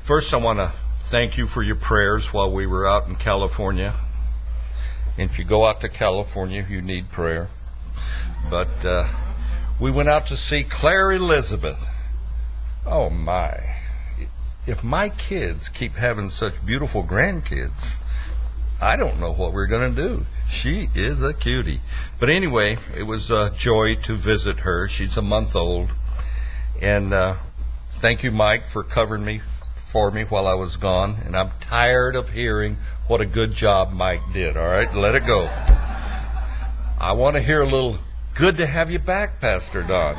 First, I want to thank you for your prayers while we were out in California. And if you go out to California, you need prayer. But we went out to see Claire Elizabeth. Oh my. If my kids keep having such beautiful grandkids, I don't know what we're going to do. She is a cutie. But anyway, it was a joy to visit her. She's a month old. And thank you, Mike, for covering for me while I was gone. And I'm tired of hearing what a good job Mike did. All right, let it go. I want to hear a little, good to have you back, Pastor Don.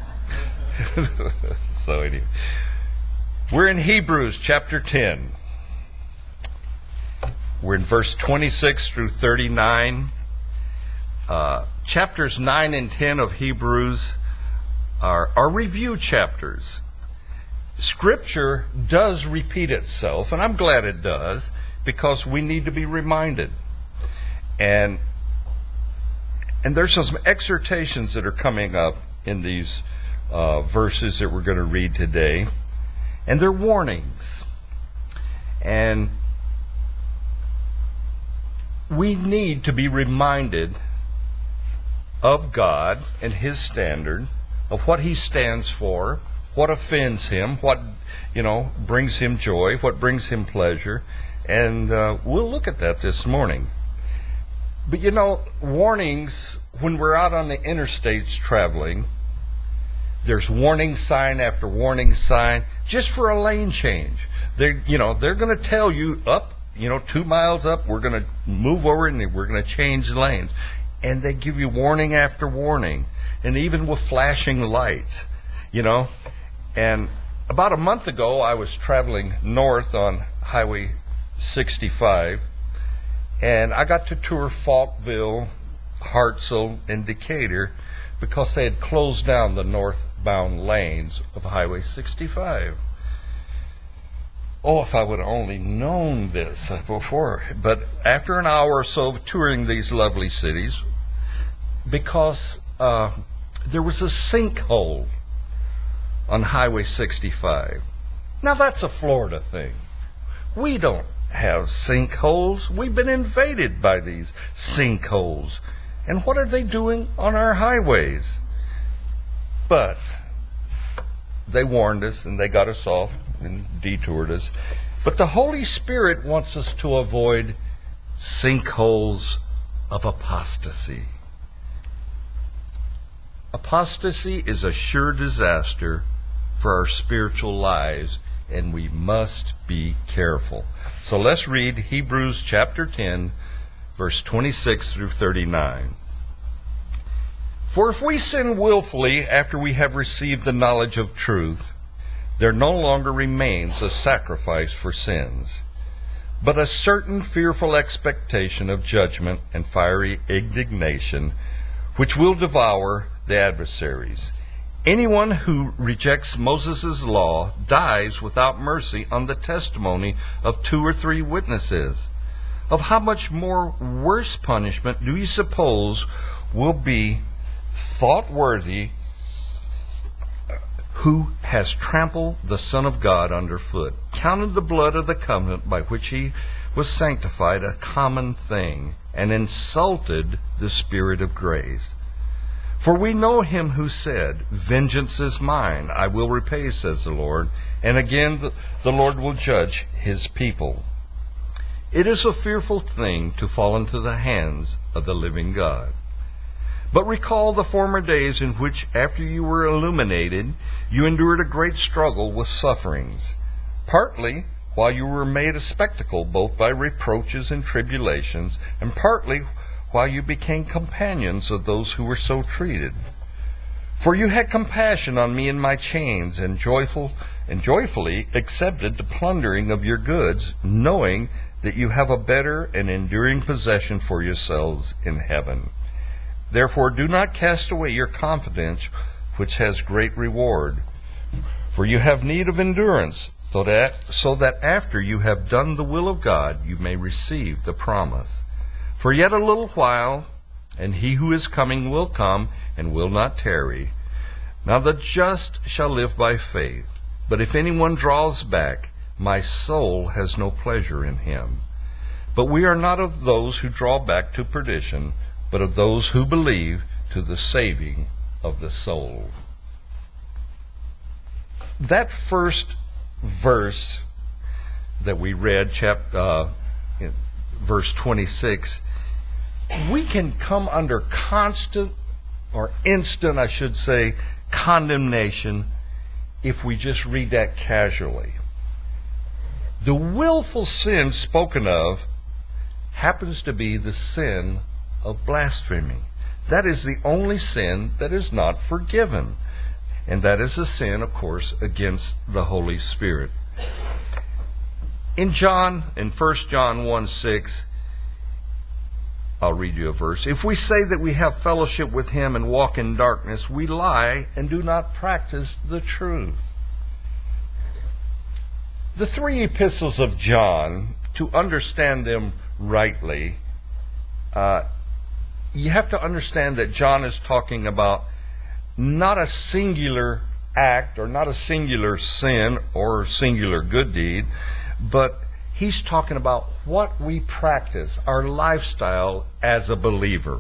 So anyway, we're in Hebrews chapter 10. We're in verse 26 through 39. Chapters 9 and 10 of Hebrews are review chapters. Scripture does repeat itself, and I'm glad it does, because we need to be reminded. And there's some exhortations that are coming up in these verses that we're going to read today. And they're warnings. And we need to be reminded of God and His standard, of what He stands for, what offends Him, what brings Him joy, what brings Him pleasure. And we'll look at that this morning. But warnings, when we're out on the interstates traveling, there's warning sign after warning sign just for a lane change. They're going to tell you 2 miles up, we're going to move over and we're going to change lanes. And they give you warning after warning. And even with flashing lights, And about a month ago, I was traveling north on Highway 65. And I got to tour Falkville, Hartselle, and Decatur because they had closed down the northbound lanes of Highway 65. Oh, if I would have only known this before. But after an hour or so of touring these lovely cities, because there was a sinkhole on Highway 65. Now that's a Florida thing. We don't have sinkholes. We've been invaded by these sinkholes. And what are they doing on our highways? But they warned us and they got us off and detoured us. But the Holy Spirit wants us to avoid sinkholes of apostasy. Apostasy is a sure disaster for our spiritual lives, and we must be careful. So let's read Hebrews chapter 10, verse 26 through 39. For if we sin willfully after we have received the knowledge of truth, there no longer remains a sacrifice for sins, but a certain fearful expectation of judgment and fiery indignation, which will devour the adversaries. Anyone who rejects Moses' law dies without mercy on the testimony of 2 or 3 witnesses. Of how much more worse punishment do you suppose will be thought worthy who has trampled the Son of God underfoot, counted the blood of the covenant by which he was sanctified a common thing, and insulted the Spirit of grace? For we know him who said, vengeance is mine, I will repay, says the Lord. And again, the Lord will judge his people. It is a fearful thing to fall into the hands of the living God. But recall the former days in which, after you were illuminated, you endured a great struggle with sufferings, partly while you were made a spectacle both by reproaches and tribulations, and partly while you became companions of those who were so treated. For you had compassion on me in my chains, and joyfully accepted the plundering of your goods, knowing that you have a better and enduring possession for yourselves in heaven. Therefore do not cast away your confidence, which has great reward. For you have need of endurance, so that after you have done the will of God, you may receive the promise. For yet a little while, and he who is coming will come and will not tarry. Now the just shall live by faith. But if anyone draws back, My soul has no pleasure in him. But we are not of those who draw back to perdition, but of those who believe to the saving of the soul. That first verse that we read, verse 26, we can come under constant, or instant, I should say, condemnation if we just read that casually. The willful sin spoken of happens to be the sin of blasphemy. That is the only sin that is not forgiven. And that is a sin, of course, against the Holy Spirit. In 1 John 1:6, I'll read you a verse. If we say that we have fellowship with him and walk in darkness, we lie and do not practice the truth. The three epistles of John, to understand them rightly, you have to understand that John is talking about not a singular act or not a singular sin or singular good deed, but he's talking about what we practice, our lifestyle as a believer.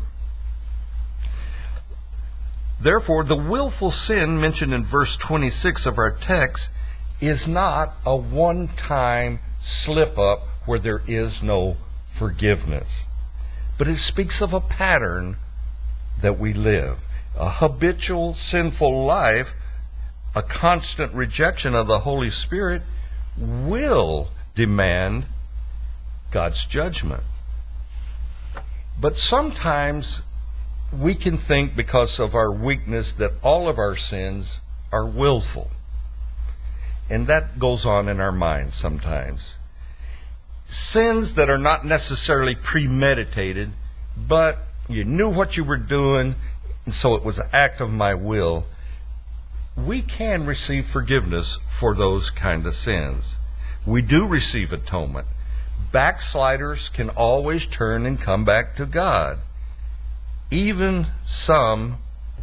Therefore, the willful sin mentioned in verse 26 of our text is not a one-time slip-up where there is no forgiveness. But it speaks of a pattern that we live. A habitual sinful life, a constant rejection of the Holy Spirit, will demand God's judgment. But sometimes we can think, because of our weakness, that all of our sins are willful. And that goes on in our minds sometimes. Sins that are not necessarily premeditated, but you knew what you were doing, and so it was an act of my will. We can receive forgiveness for those kind of sins. We do receive atonement. Backsliders can always turn and come back to God. Even some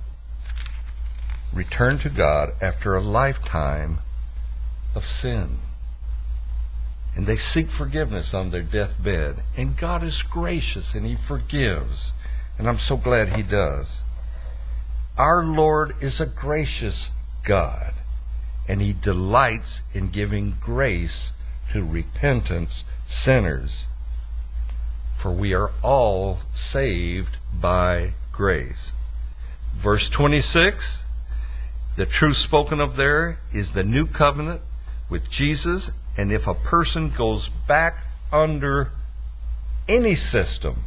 return to God after a lifetime of sin. And they seek forgiveness on their deathbed. And God is gracious and he forgives. And I'm so glad he does. Our Lord is a gracious God. And he delights in giving grace to repentant sinners. For we are all saved by grace. Verse 26, the truth spoken of there is the new covenant with Jesus. And if a person goes back under any system,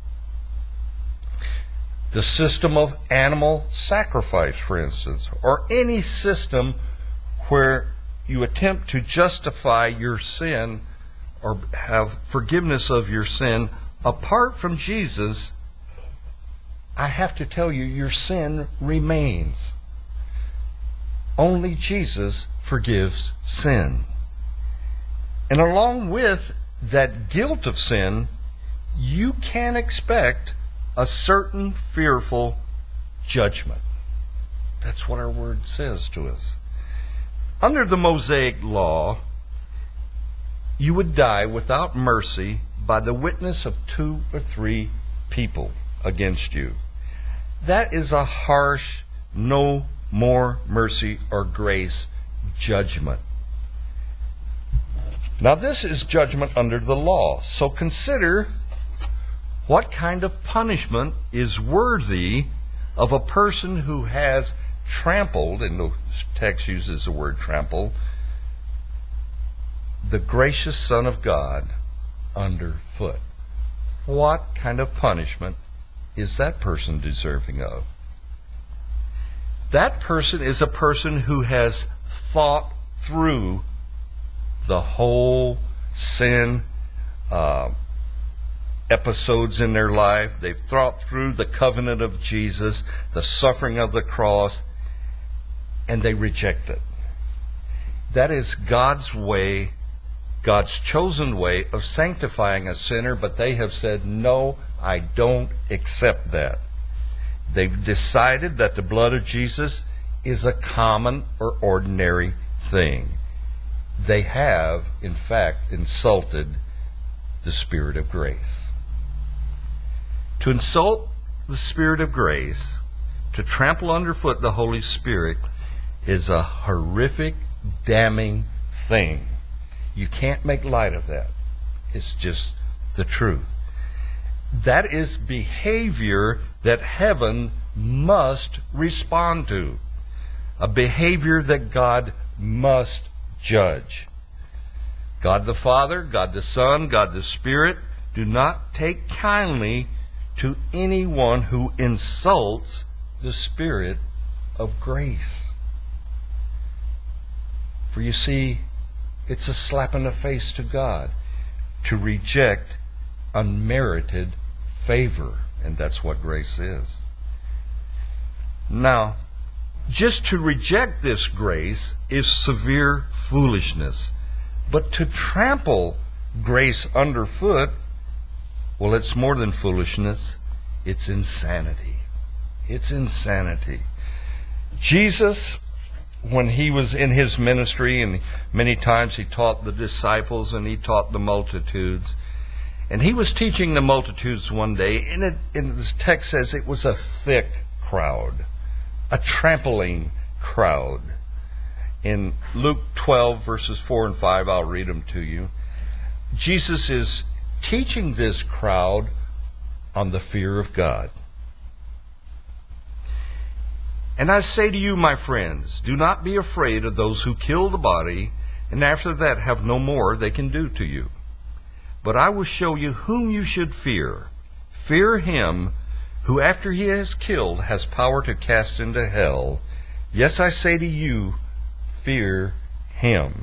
the system of animal sacrifice, for instance, or any system where you attempt to justify your sin or have forgiveness of your sin apart from Jesus, I have to tell you, your sin remains. Only Jesus forgives sin. And along with that guilt of sin, you can expect a certain fearful judgment. That's what our word says to us. Under the Mosaic law, you would die without mercy by the witness of 2 or 3 people against you. That is a harsh, no more mercy or grace judgment. Now this is judgment under the law. So consider what kind of punishment is worthy of a person who has trampled, and the text uses the word trample, the gracious Son of God underfoot. What kind of punishment is that person deserving of? That person is a person who has thought through the whole sin episodes in their life. They've thought through the covenant of Jesus, the suffering of the cross, and they reject it. That is God's way, God's chosen way of sanctifying a sinner, but they have said, no, I don't accept that. They've decided that the blood of Jesus is a common or ordinary thing. they have, in fact, insulted the Spirit of grace. To insult the Spirit of grace, to trample underfoot the Holy Spirit, is a horrific, damning thing. You can't make light of that. It's just the truth. That is behavior that heaven must respond to. A behavior that God must judge. God the Father, God the Son, God the Spirit do not take kindly to anyone who insults the Spirit of grace. For you see, it's a slap in the face to God to reject unmerited favor, and that's what grace is. Now, just to reject this grace is severe foolishness. But to trample grace underfoot, well, it's more than foolishness. It's insanity. It's insanity. Jesus, when he was in his ministry, and many times he taught the disciples and he taught the multitudes, and he was teaching the multitudes one day, and this text says it was a thick crowd, a trampling crowd. In Luke 12, verses 4 and 5, I'll read them to you. Jesus is teaching this crowd on the fear of God. And I say to you, my friends, do not be afraid of those who kill the body, and after that have no more they can do to you. But I will show you whom you should fear. Fear him who after he has killed has power to cast into hell. Yes, I say to you, fear him.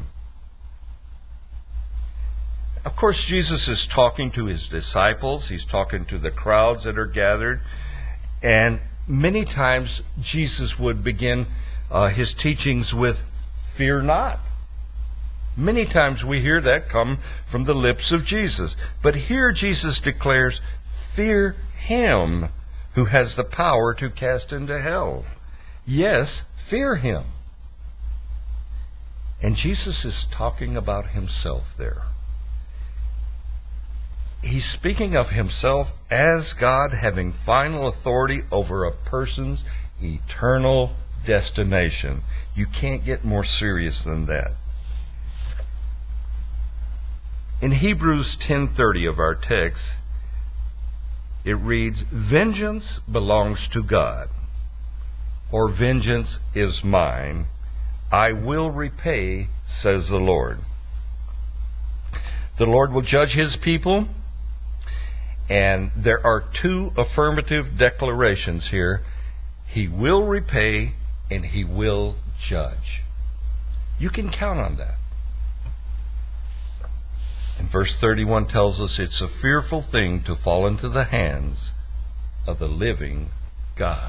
Of course, Jesus is talking to his disciples. He's talking to the crowds that are gathered. And many times Jesus would begin his teachings with, fear not. Many times we hear that come from the lips of Jesus. But here Jesus declares, fear him who has the power to cast into hell. Yes, fear him. And Jesus is talking about himself there. He's speaking of himself as God having final authority over a person's eternal destination. You can't get more serious than that. In Hebrews 10:30 of our text, it reads, vengeance belongs to God, or vengeance is mine. I will repay, says the Lord. The Lord will judge his people, and there are two affirmative declarations here. He will repay and he will judge. You can count on that. And verse 31 tells us it's a fearful thing to fall into the hands of the living God.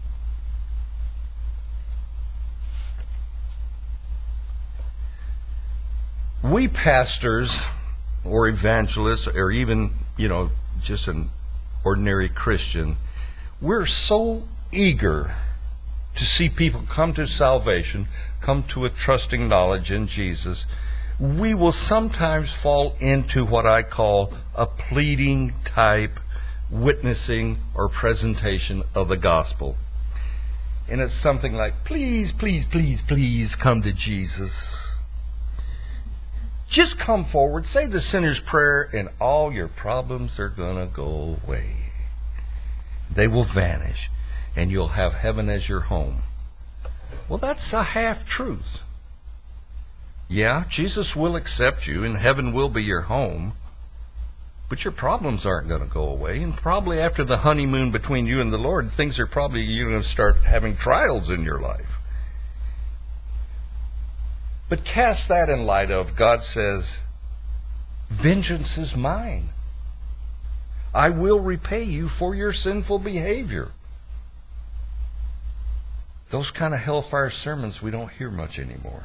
We pastors or evangelists or even, just an ordinary Christian, we're so eager to see people come to salvation, come to a trusting knowledge in Jesus. We will sometimes fall into what I call a pleading type witnessing or presentation of the gospel. And it's something like, please, please, please, please come to Jesus. Just come forward, say the sinner's prayer, and all your problems are going to go away. They will vanish, and you'll have heaven as your home. Well, that's a half-truth. Yeah, Jesus will accept you, and heaven will be your home, but your problems aren't going to go away. And probably after the honeymoon between you and the Lord, things are probably, you're going to start having trials in your life. But cast that in light of, God says, vengeance is mine. I will repay you for your sinful behavior. Those kind of hellfire sermons we don't hear much anymore.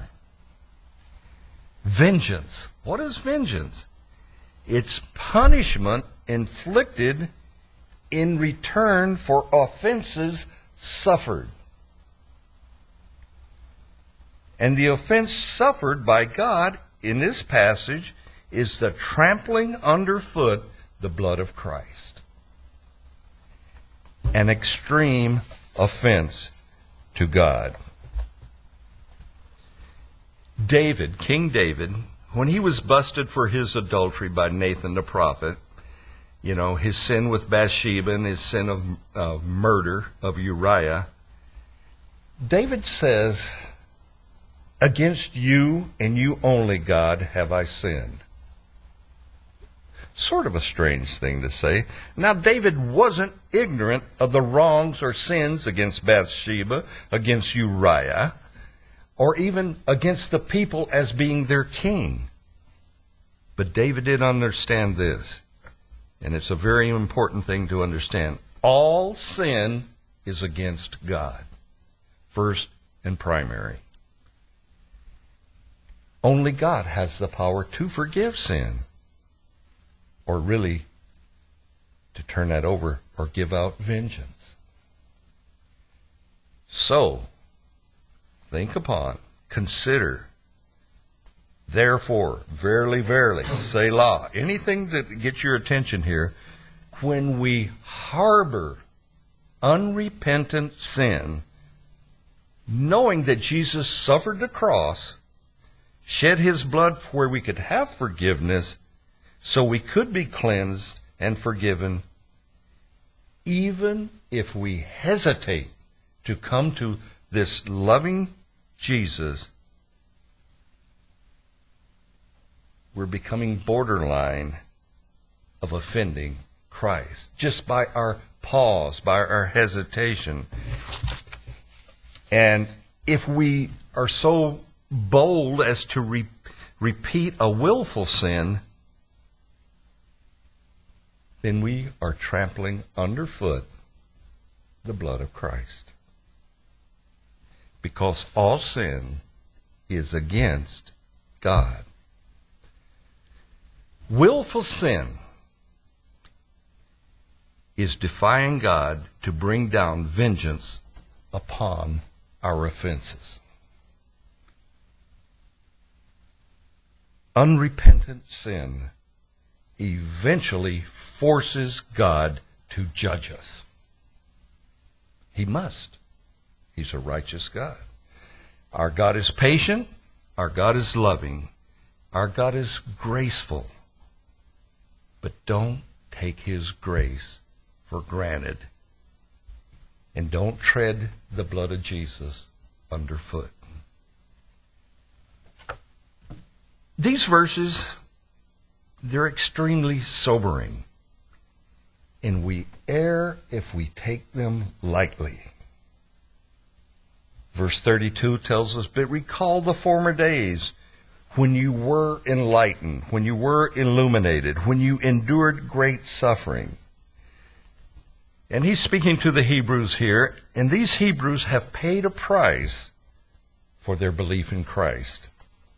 Vengeance. What is vengeance? It's punishment inflicted in return for offenses suffered. And the offense suffered by God in this passage is the trampling underfoot the blood of Christ. An extreme offense to God. David, King David, when he was busted for his adultery by Nathan the prophet, you know, his sin with Bathsheba and his sin of murder of Uriah, David says, "Against you and you only, God, have I sinned." Sort of a strange thing to say. Now, David wasn't ignorant of the wrongs or sins against Bathsheba, against Uriah, or even against the people as being their king. But David did understand this, and it's a very important thing to understand. All sin is against God, first and primary. Only God has the power to forgive sin, or really to turn that over or give out vengeance. So, think upon, consider, therefore, verily, verily, Selah, anything that gets your attention here, when we harbor unrepentant sin, knowing that Jesus suffered the cross, shed his blood where we could have forgiveness, so we could be cleansed and forgiven, even if we hesitate to come to this loving Jesus, we're becoming borderline of offending Christ just by our pause, by our hesitation. And if we are so bold as to repeat a willful sin, then we are trampling underfoot the blood of Christ. Because all sin is against God. Willful sin is defying God to bring down vengeance upon our offenses. Unrepentant sin eventually forces God to judge us. He must. He's a righteous God. Our God is patient. Our God is loving. Our God is graceful. But don't take his grace for granted. And don't tread the blood of Jesus underfoot. These verses, they're extremely sobering. And we err if we take them lightly. Verse 32 tells us, "But recall the former days when you were enlightened, when you were illuminated, when you endured great suffering." And he's speaking to the Hebrews here, and these Hebrews have paid a price for their belief in Christ.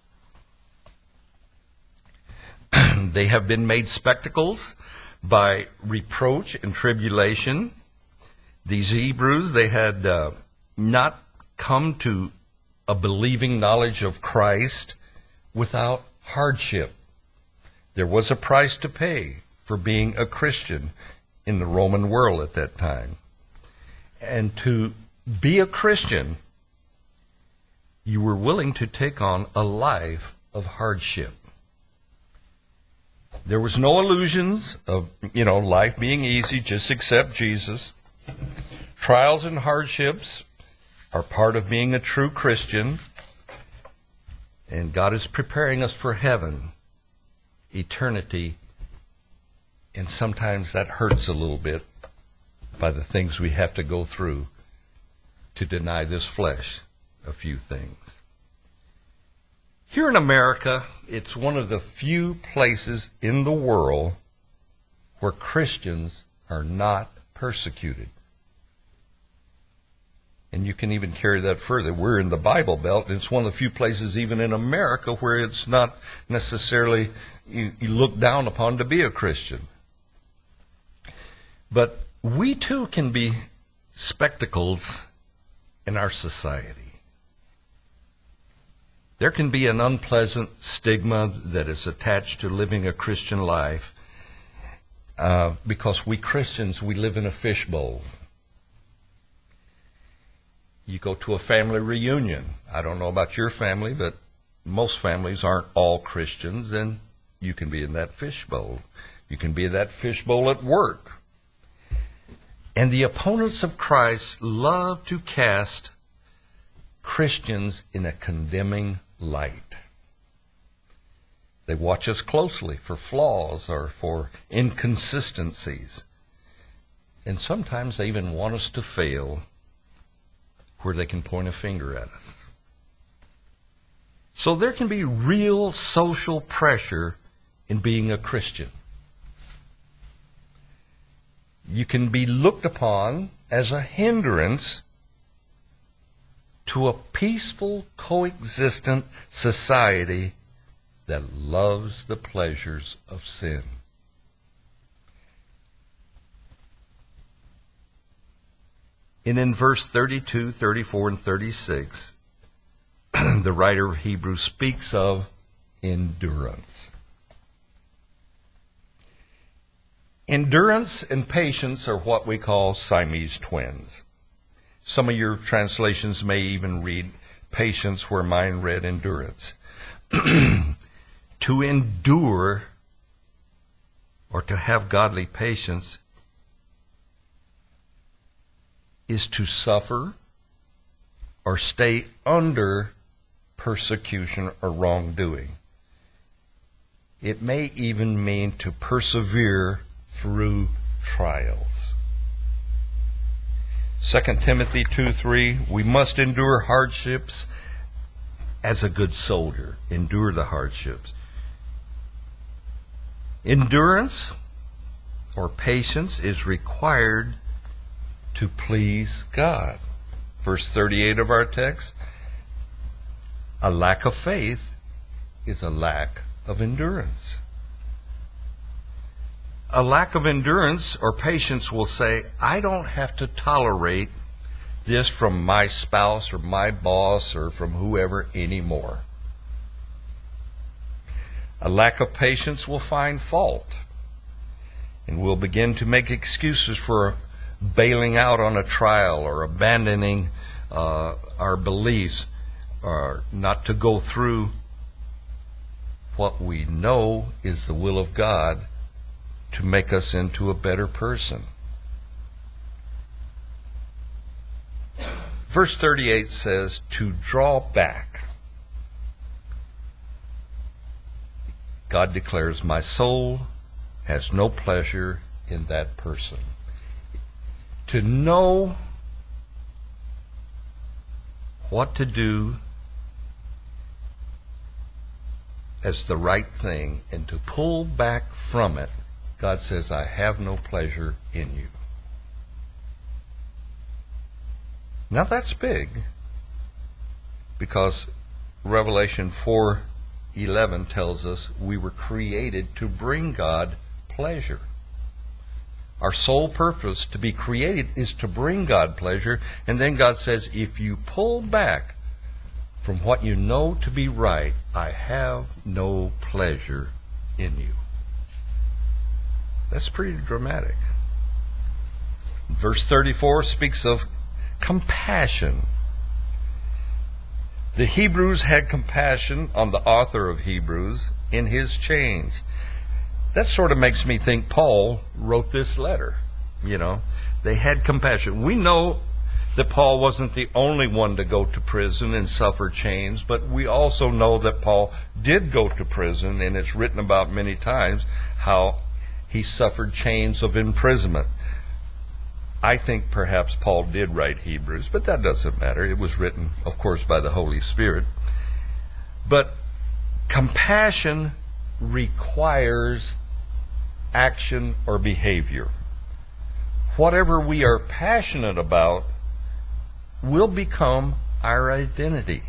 They have been made spectacles by reproach and tribulation. These Hebrews, they had not come to a believing knowledge of Christ without hardship. There was a price to pay for being a Christian in the Roman world at that time. And to be a Christian, you were willing to take on a life of hardship. There was no illusions of, life being easy, just accept Jesus. Trials and hardships are part of being a true Christian. And God is preparing us for heaven, eternity. And sometimes that hurts a little bit by the things we have to go through to deny this flesh a few things. Here in America, it's one of the few places in the world where Christians are not persecuted. And you can even carry that further. We're in the Bible Belt, and it's one of the few places even in America where it's not necessarily you look down upon to be a Christian. But we too can be spectacles in our society. There can be an unpleasant stigma that is attached to living a Christian life because we Christians, we live in a fishbowl. You go to a family reunion. I don't know about your family, but most families aren't all Christians, and you can be in that fishbowl. You can be in that fishbowl at work. And the opponents of Christ love to cast Christians in a condemning light. They watch us closely for flaws or for inconsistencies. And sometimes they even want us to fail where they can point a finger at us. So there can be real social pressure in being a Christian. You can be looked upon as a hindrance to a peaceful, coexistent society that loves the pleasures of sin. And in verse 32, 34, and 36, the writer of Hebrews speaks of endurance. Endurance and patience are what we call Siamese twins. Some of your translations may even read patience where mine read endurance. To endure or to have godly patience is to suffer or stay under persecution or wrongdoing. It may even mean to persevere through trials. 2 Timothy 2:3, we must endure hardships as a good soldier. Endure the hardships. Endurance or patience is required to please God. Verse 38 of our text, a lack of faith is a lack of endurance. A lack of endurance or patience will say, I don't have to tolerate this from my spouse or my boss or from whoever anymore. A lack of patience will find fault and will begin to make excuses for bailing out on a trial or abandoning our beliefs or not to go through what we know is the will of God to make us into a better person. Verse 38 says, to draw back. God declares, my soul has no pleasure in that person. To know what to do as the right thing and to pull back from it, God says, I have no pleasure in you. Now that's big, because Revelation 4:11 tells us we were created to bring God pleasure. Our sole purpose to be created is to bring God pleasure, and then God says, if you pull back from what you know to be right, I have no pleasure in you. That's pretty dramatic. Verse 34 speaks of compassion. The Hebrews had compassion on the author of Hebrews in his change. That sort of makes me think Paul wrote this letter. You know, they had compassion. We know that Paul wasn't the only one to go to prison and suffer chains, but we also know that Paul did go to prison, and it's written about many times how he suffered chains of imprisonment. I think perhaps Paul did write Hebrews, but that doesn't matter. It was written, of course, by the Holy Spirit. But compassion requires action or behavior. Whatever we are passionate about will become our identity.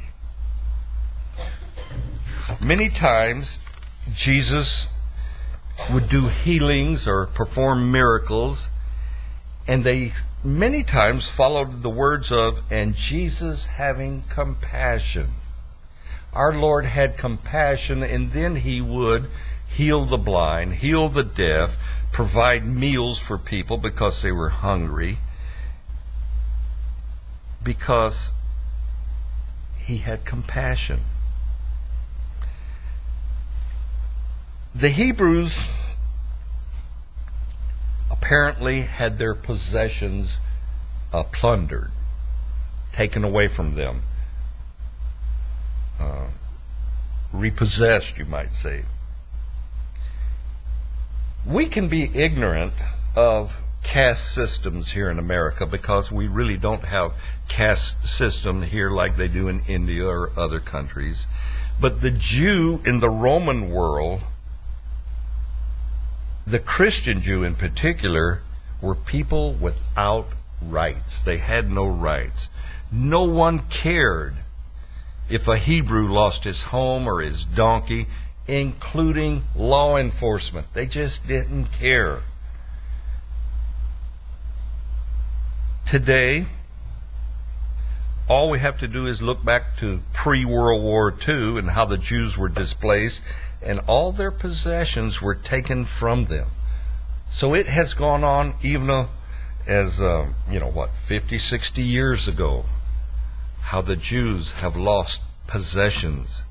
Many times, Jesus would do healings or perform miracles, and they many times followed the words of, and Jesus having compassion. Our Lord had compassion, and then He would heal the blind, heal the deaf, provide meals for people because they were hungry, because He had compassion. The Hebrews apparently had their possessions plundered, taken away from them, repossessed, you might say. We can be ignorant of caste systems here in America because we really don't have caste system here like they do in India or other countries. But the Jew in the Roman world, the Christian Jew in particular, were people without rights. They had no rights. No one cared if a Hebrew lost his home or his donkey, including law enforcement. They just didn't care. Today, all we have to do is look back to pre-World War II and how the Jews were displaced, and all their possessions were taken from them. So it has gone on even as, 50, 60 years ago, how the Jews have lost possessions.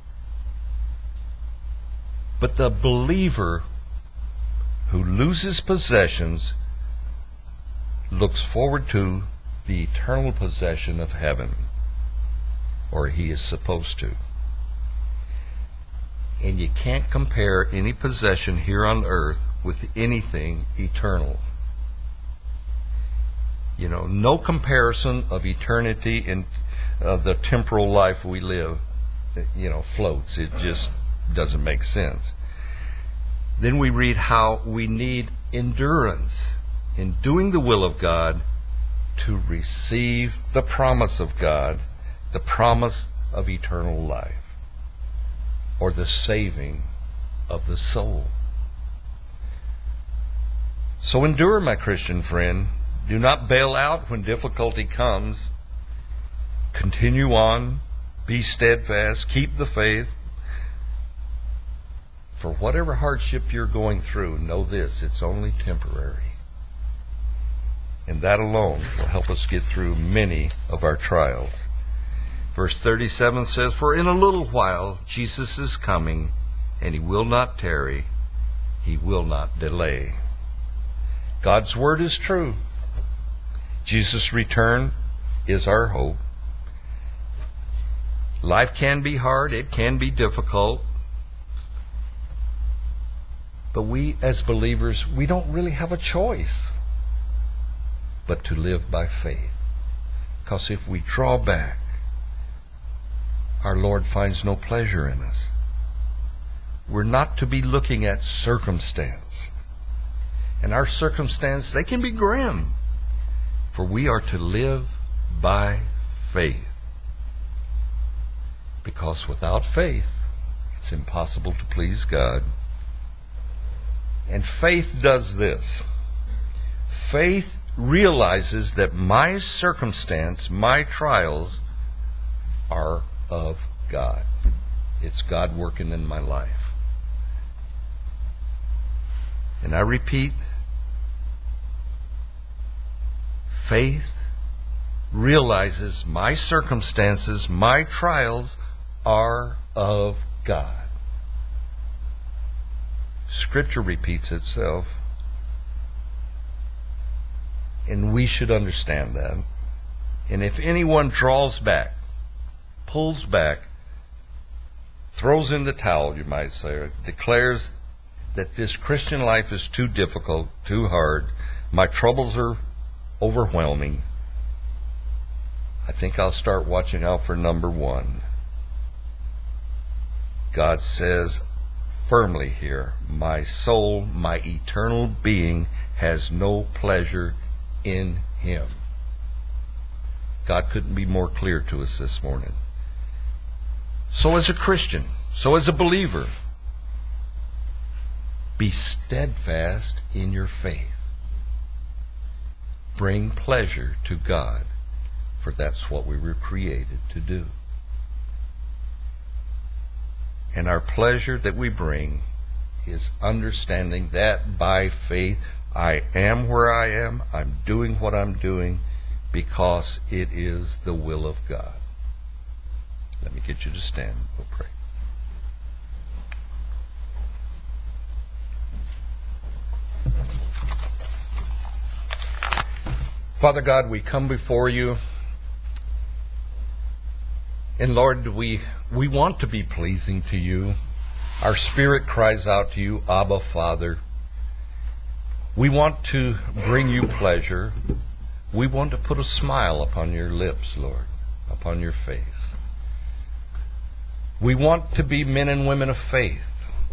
But the believer who loses possessions looks forward to the eternal possession of heaven, or he is supposed to. And you can't compare any possession here on earth with anything eternal. No comparison of eternity and the temporal life we live, floats. It just doesn't make sense. Then we read how we need endurance in doing the will of God to receive the promise of God, the promise of eternal life, or the saving of the soul. So endure, my Christian friend. Do not bail out when difficulty comes. Continue on. Be steadfast. Keep the faith. For whatever hardship you're going through, know this, it's only temporary. And that alone will help us get through many of our trials. Verse 37 says, "For in a little while Jesus is coming, and He will not tarry, He will not delay." God's word is true. Jesus' return is our hope. Life can be hard, it can be difficult. But we as believers, we don't really have a choice but to live by faith. Because if we draw back, our Lord finds no pleasure in us. We're not to be looking at circumstance. And our circumstance, they can be grim. For we are to live by faith. Because without faith, it's impossible to please God. And faith does this. Faith realizes that my circumstance, my trials, are of God. It's God working in my life. And I repeat, faith realizes my circumstances, my trials are of God. Scripture repeats itself. And we should understand that. And if anyone draws back, pulls back, throws in the towel, you might say, or declares that this Christian life is too difficult, too hard, my troubles are overwhelming, I think I'll start watching out for number one. God says firmly here, my soul, my eternal being has no pleasure in Him. God couldn't be more clear to us this morning. So as a Christian, so as a believer, be steadfast in your faith. Bring pleasure to God, for that's what we were created to do. And our pleasure that we bring is understanding that by faith I am where I am, I'm doing what I'm doing because it is the will of God. Let me get you to stand. We'll pray. Father God, we come before you. And Lord, we want to be pleasing to you. Our spirit cries out to you, Abba, Father. We want to bring you pleasure. We want to put a smile upon your lips, Lord, upon your face. We want to be men and women of faith.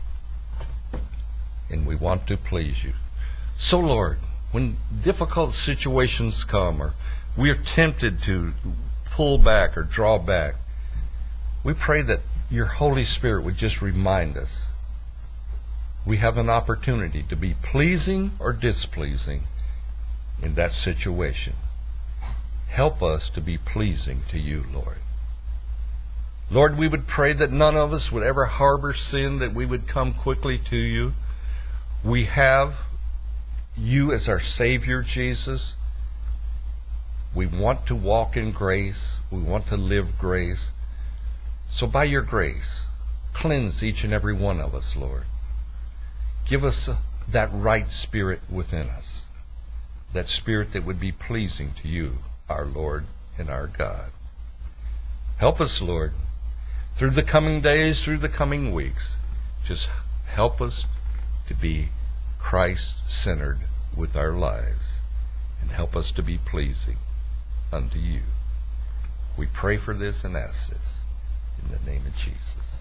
And we want to please you. So, Lord, when difficult situations come or we are tempted to pull back or draw back, we pray that your Holy Spirit would just remind us we have an opportunity to be pleasing or displeasing in that situation. Help us to be pleasing to you, Lord. Lord, we would pray that none of us would ever harbor sin, that we would come quickly to you. We have you as our Savior, Jesus. We want to walk in grace. We want to live grace. So by your grace, cleanse each and every one of us, Lord. Give us that right spirit within us, that spirit that would be pleasing to you, our Lord and our God. Help us, Lord, through the coming days, through the coming weeks. Just help us to be Christ-centered with our lives, and help us to be pleasing unto you. We pray for this and ask this in the name of Jesus.